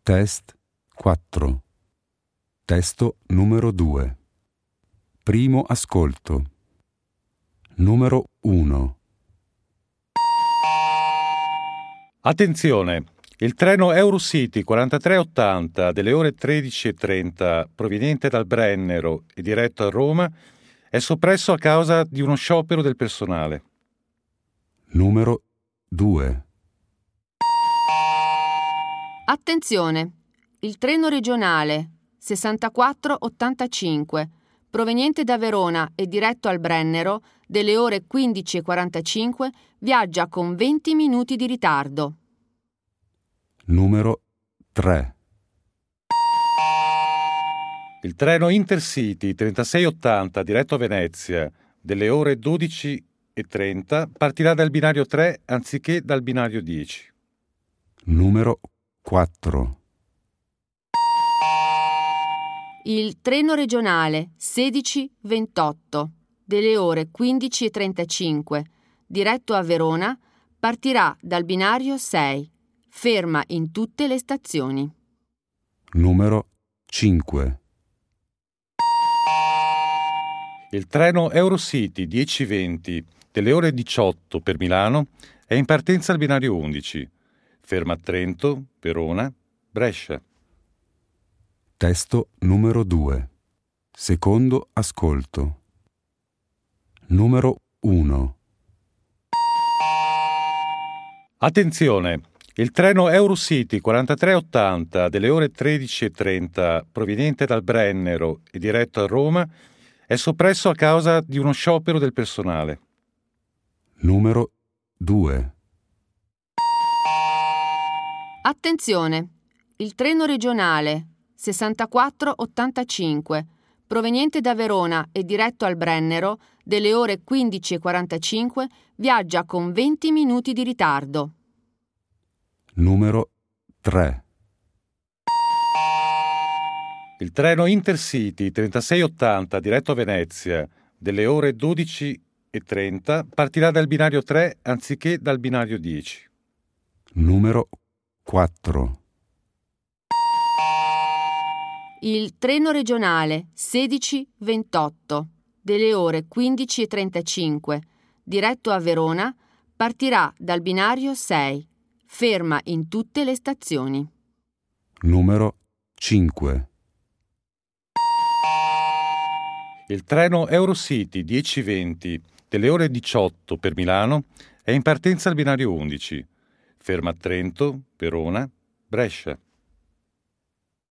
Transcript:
Test 4. Testo numero 2. Primo ascolto. Numero 1. Attenzione! Il treno Eurocity 4380 delle ore 13:30 proveniente dal Brennero e diretto a Roma è soppresso a causa di uno sciopero del personale. Numero 2. Attenzione! Il treno regionale 6485 proveniente da Verona e diretto al Brennero delle ore 15:45 viaggia con 20 minuti di ritardo. Numero 3. Il treno Intercity 3680 diretto a Venezia delle ore 12:30 partirà dal binario 3 anziché dal binario 10. Numero 4. Il treno regionale 1628 delle ore 15:35 diretto a Verona partirà dal binario 6, ferma in tutte le stazioni. Numero 5. Il treno Eurocity 1020 delle ore 18 per Milano è in partenza al binario 11, ferma a Trento, Verona, Brescia. Testo numero 2. Secondo ascolto. Numero 1. Attenzione! Il treno Eurocity 4380 delle ore 13:30 proveniente dal Brennero e diretto a Roma è soppresso a causa di uno sciopero del personale. Numero 2. Attenzione! Il treno regionale 6485 proveniente da Verona e diretto al Brennero delle ore 15:45 viaggia con 20 minuti di ritardo. Numero 3. Il treno Intercity 3680 diretto a Venezia delle ore 12:30 partirà dal binario 3 anziché dal binario 10. Numero 4. Il treno regionale 1628 delle ore 15:35 diretto a Verona partirà dal binario 6, ferma in tutte le stazioni. Numero 5. Il treno Eurocity 1020 delle ore 18 per Milano è in partenza al binario 11, ferma a Trento, Verona, Brescia.